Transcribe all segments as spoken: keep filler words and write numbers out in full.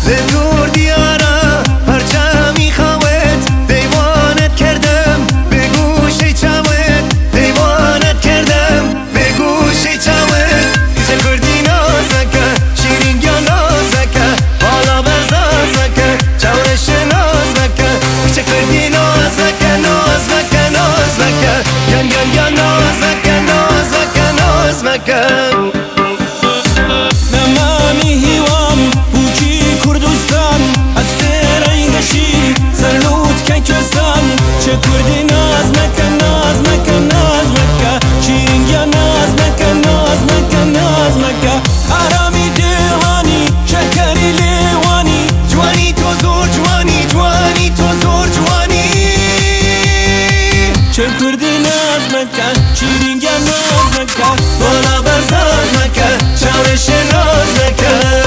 به دور دیارم هرچه میخواد دیوانت کردم به گوشه چوت دیوانت کردم به گوشه چوت چه کردی نازکه شیرین یا نازکه حالا برزازکه چورش نازکه چه کردی نازکه نازکه نازکه گن گن گن نازکه نازکه نازکه چه کردی ناز مکه ناز مکه ناز مکه شیرین یا ناز مکه ناز مکه ناز مکه آرامی دیوانی شکری لیوانی جوانی تو زور جوانی جوانی تو زور جوانی چه کردی ناز مکه شیرین یا ناز مکه بالا برزاز مکه چورش ناز مکه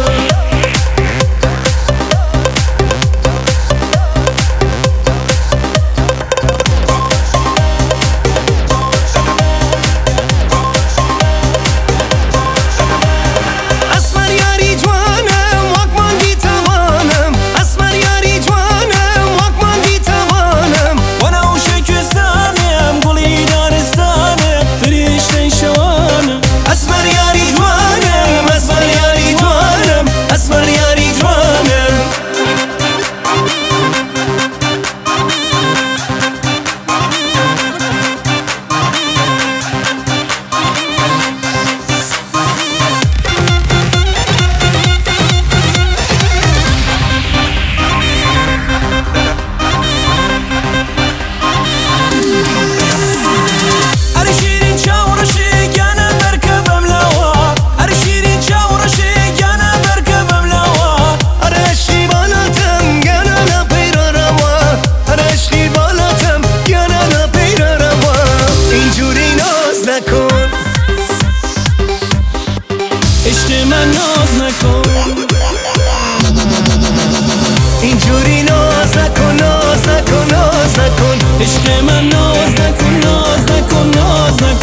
عشق من ناز نکن اینجوری ناز نکن ناز نکن ناز نکن عشق من ناز نکن ناز نکن ناز نکن